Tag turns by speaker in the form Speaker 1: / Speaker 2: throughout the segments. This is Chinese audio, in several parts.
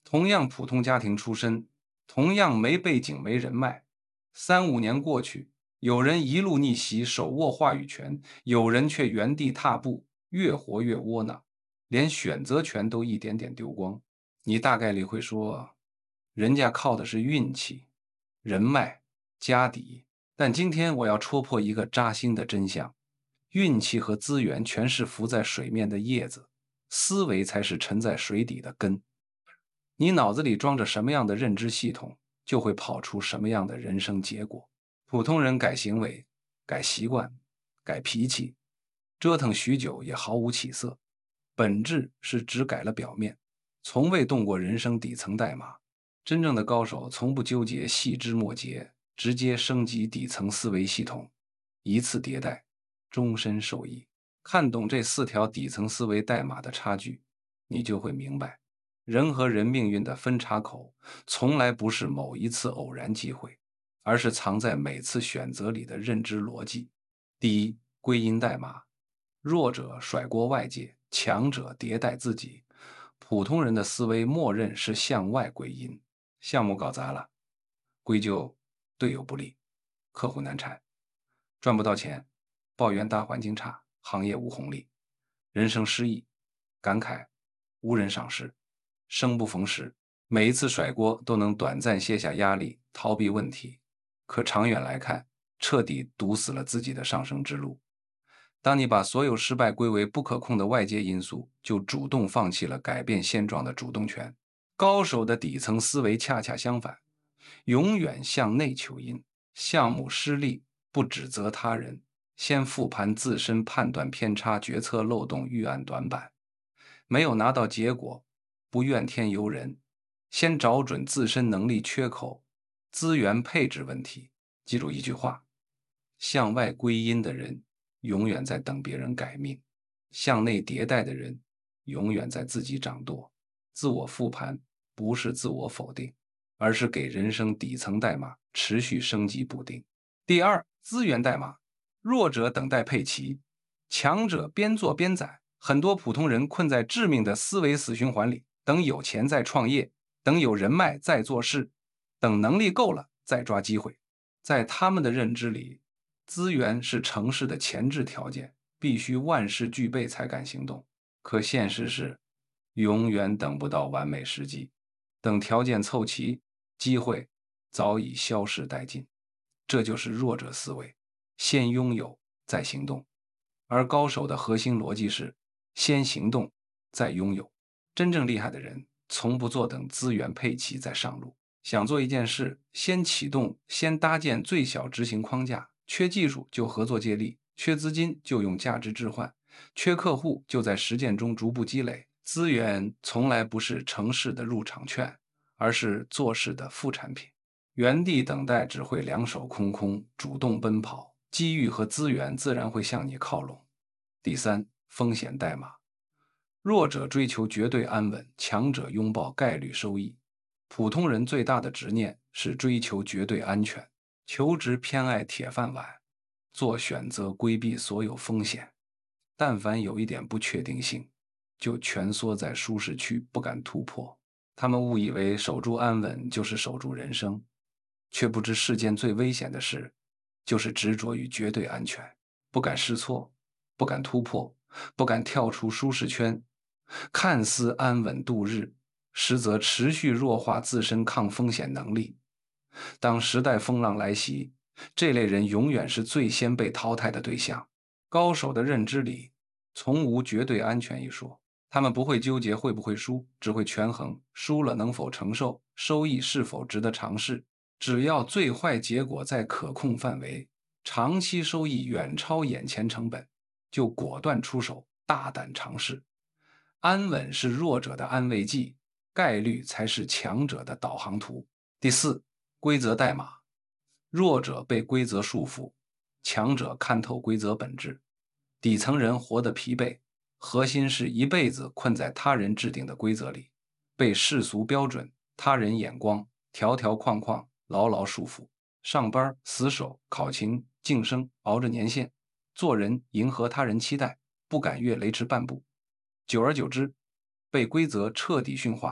Speaker 1: 同样普通家庭出身，同样没背景没人脉，3、5年过去，有人一路逆袭，手握话语权，有人却原地踏步，越活越窝囊，连选择权都一点点丢光。你大概率会说，人家靠的是运气、人脉、家底。但今天我要戳破一个扎心的真相：运气和资源全是浮在水面的叶子，思维才是沉在水底的根。你脑子里装着什么样的认知系统，就会跑出什么样的人生结果。普通人改行为、改习惯、改脾气，折腾许久也毫无起色，本质是只改了表面，从未动过人生底层代码。真正的高手从不纠结细枝末节，直接升级底层思维系统，一次迭代，终身受益。看懂这4条底层思维代码的差距，你就会明白，人和人命运的分岔口，从来不是某一次偶然机会，而是藏在每次选择里的认知逻辑。第一，归因代码，弱者甩锅外界，强者迭代自己。普通人的思维默认是向外归因，项目搞砸了，归咎队友不利，客户难缠，赚不到钱，抱怨大环境差，行业无红利，人生失意，感慨无人赏识，生不逢时。每一次甩锅都能短暂卸下压力，逃避问题，可长远来看，彻底堵死了自己的上升之路。当你把所有失败归为不可控的外界因素，就主动放弃了改变现状的主动权。高手的底层思维恰恰相反，永远向内求因。项目失利不指责他人，先复盘自身判断偏差、决策漏洞、预案短板。没有拿到结果，不怨天尤人，先找准自身能力缺口、资源配置问题。记住一句话：向外归因的人永远在等别人改命，向内迭代的人永远在自己掌舵。自我复盘不是自我否定，而是给人生底层代码持续升级补丁。第二，资源代码，弱者等待配齐，强者边做边攒。很多普通人困在致命的思维死循环里，等有钱再创业，等有人脉再做事，等能力够了再抓机会。在他们的认知里，资源是成事的前置条件，必须万事俱备才敢行动。可现实是，永远等不到完美时机，等条件凑齐，机会早已消逝殆尽。这就是弱者思维，先拥有再行动。而高手的核心逻辑是先行动再拥有。真正厉害的人从不坐等资源配齐再上路。想做一件事，先启动，先搭建最小执行框架。缺技术就合作借力，缺资金就用价值置换，缺客户就在实践中逐步积累。资源从来不是成事的入场券，而是做事的副产品。原地等待只会两手空空，主动奔跑，机遇和资源自然会向你靠拢。第三，风险代码，弱者追求绝对安稳，强者拥抱概率收益。普通人最大的执念是追求绝对安全，求职偏爱铁饭碗，做选择规避所有风险。但凡有一点不确定性，就蜷缩在舒适区，不敢突破。他们误以为守住安稳就是守住人生，却不知世间最危险的事，就是执着于绝对安全，不敢试错，不敢突破，不敢跳出舒适圈，看似安稳度日，实则持续弱化自身抗风险能力。当时代风浪来袭，这类人永远是最先被淘汰的对象。高手的认知里，从无绝对安全一说。他们不会纠结会不会输，只会权衡输了能否承受，收益是否值得尝试。只要最坏结果在可控范围，长期收益远超眼前成本，就果断出手，大胆尝试。安稳是弱者的安慰剂，概率才是强者的导航图。第四，规则代码，弱者被规则束缚，强者看透规则本质。底层人活得疲惫，核心是一辈子困在他人制定的规则里，被世俗标准、他人眼光、条条框框牢牢束缚。上班死守、考勤、晋升，熬着年限；做人迎合他人期待，不敢越雷池半步。久而久之，被规则彻底驯化，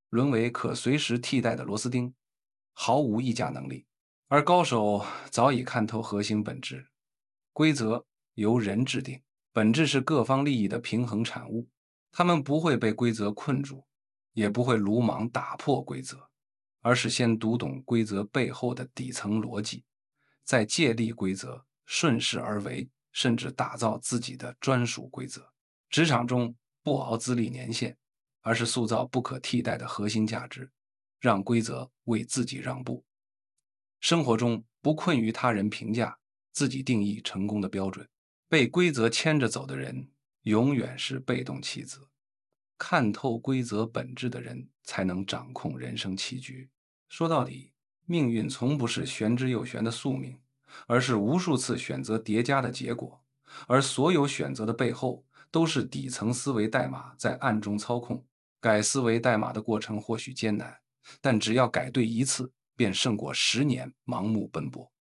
Speaker 1: 沦为可随时替代的螺丝钉，毫无议价能力。而高手早已看透核心本质，规则由人制定，本质是各方利益的平衡产物。他们不会被规则困住，也不会鲁莽打破规则，而是先读懂规则背后的底层逻辑，再借力规则，顺势而为，甚至打造自己的专属规则。职场中不熬资历年限，而是塑造不可替代的核心价值，让规则为自己让步。生活中不困于他人评价，自己定义成功的标准。被规则牵着走的人，永远是被动棋子。看透规则本质的人，才能掌控人生棋局。说到底，命运从不是玄之又玄的宿命，而是无数次选择叠加的结果。而所有选择的背后，都是底层思维代码在暗中操控。改思维代码的过程或许艰难，但只要改对一次，便胜过10年盲目奔波。